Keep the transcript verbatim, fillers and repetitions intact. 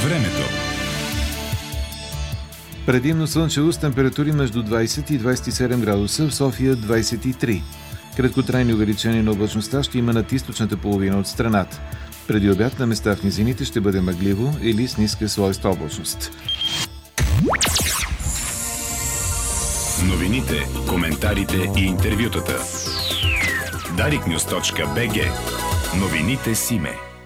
Времето. Предимно слънчево с температури между двайсет и двайсет и седем градуса, в София двайсет и три. Краткотрайни увеличения на облачността ще има над източната половина от страната. Преди обяд на места в низините ще бъде мъгливо или с ниска слоеста облачност. Новините, коментарите и интервютата. дарик нюз точка би джи. Новините Симе.